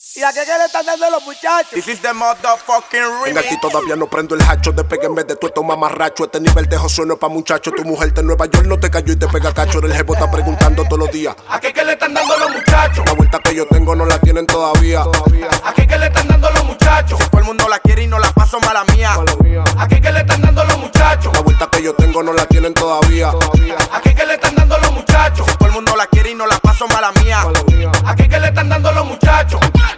¿Y a qué le están dando los muchachos? This is the motherfucking remix. En ti todavía no prendo el hacho. Despegue en vez de tú esto mamarracho. Este nivel de joso no es pa' muchachos. Tu mujer de Nueva York no te cayó y te pega cacho. El jevo está preguntando todos los días: ¿a qué le están dando los muchachos? La vuelta que yo tengo no la tienen todavía. ¿A qué le están dando los muchachos? Si todo el mundo la quiere y no la paso, mala mía. ¿A qué le están dando los muchachos? La vuelta que yo tengo no la tienen todavía. ¿A qué le están dando los muchachos? Si todo el mundo la quiere y no la paso, mala mía. ¿A qué le están dando los muchachos?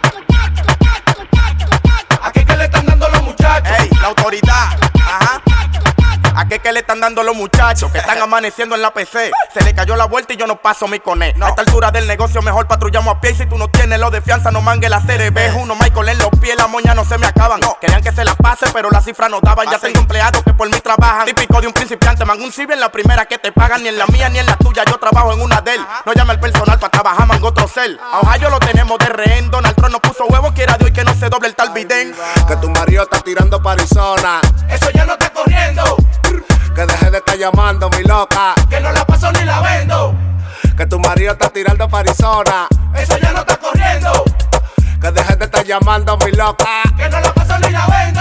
¿A qué le están dando los muchachos? Ey, la autoridad, ajá. ¿A qué le están dando los muchachos? Que están amaneciendo en la PC. Se le cayó la vuelta y yo no paso mi coné. A esta altura del negocio mejor patrullamos a pie. Y si tú no tienes lo de fianza, no mangue la CRB. Uno Michael en los pies, la moña no se me acaban. Querían que se la pase, pero las cifras no daban. Ya tengo empleados que por mí trabajan. Típico de un principiante, mango un ciber en la primera que te pagan. Ni en la mía ni en la tuya, yo trabajo en una de él. No llama al personal para trabajar, mango otro cel. A Ohio lo tenemos de rehén. Donald Trump no puso huevo, quiera Dios y que no se doble el tal bidén. Que tu marido está tirando para Arizona. Eso ya no está corriendo. Que deje de estar llamando, mi loca. Que no la paso ni la vendo. Que tu marido está tirando para Arizona. Eso ya no está corriendo. Que deje de estar llamando, mi loca. Que no la paso ni la vendo.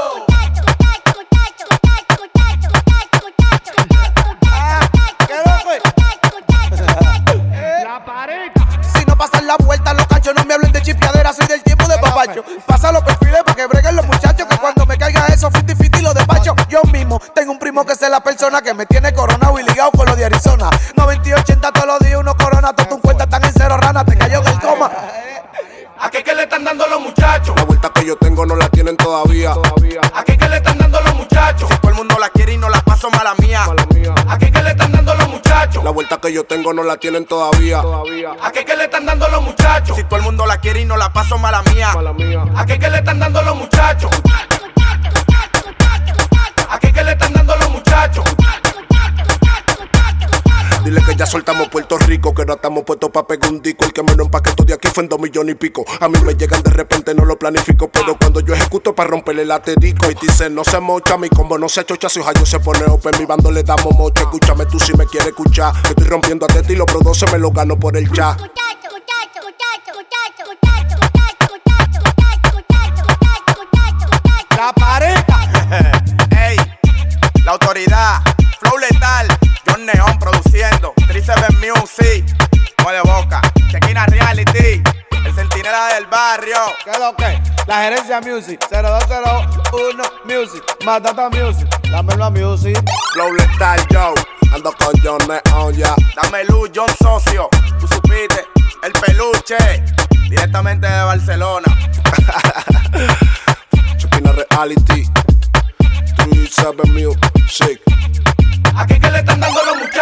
Si no pasan la vuelta, los cachos no me hablen de chipeadera, soy del tiempo de papacho. Pasa los perfiles para que breguen los muchachos, que cuando me caiga eso, fiti lo despacho. Yo mismo tengo un primo que es la persona que me tiene coronado y ligado con lo de Arizona. 90 y 80 todos los días, uno corona, todas tus cuentas están en cero, rana, te cayó en el coma. ¿A qué le están dando los muchachos? La vuelta que yo tengo no la tienen todavía. ¿A qué le están dando los muchachos? Si todo el mundo la quiere y no la paso, mala mía. ¿A qué le están dando los muchachos? La vuelta que yo tengo no la tienen todavía. ¿A qué le están dando los muchachos? Si todo el mundo la quiere y no la paso, mala mía. ¿A qué le están dando los muchachos? ¿A qué le están dando los muchachos? Dile que ya soltamos Puerto Rico, que no estamos puestos pa' pegar un disco. El que menos empaquetó de aquí fue en 2 millones y pico. A mí me llegan de repente, no lo planifico, pero cuando yo ejecuto pa' romperle el aterico. Y dice, no se mocha, mi combo no se chocha. Si Ohio se pone open, mi bando le damos mocha. Escúchame tú si me quieres escuchar, que estoy rompiendo a teta y los produce me lo gano por el chat. La pareja. Ey, la autoridad, flow letal, John Neon produciendo, 37 Music, Mueve Boca, Chequina Reality, el centinela del barrio. ¿Qué es lo que? La gerencia Music, 0201 Music, Matata Music, dámelo a Music. Flow letal, yo, ando con John Neon, ya. Dame luz, John Socio, tú supiste, el peluche, directamente de Barcelona. Chequina Reality, 37 Music. ¿A qué le están dando los muchachos?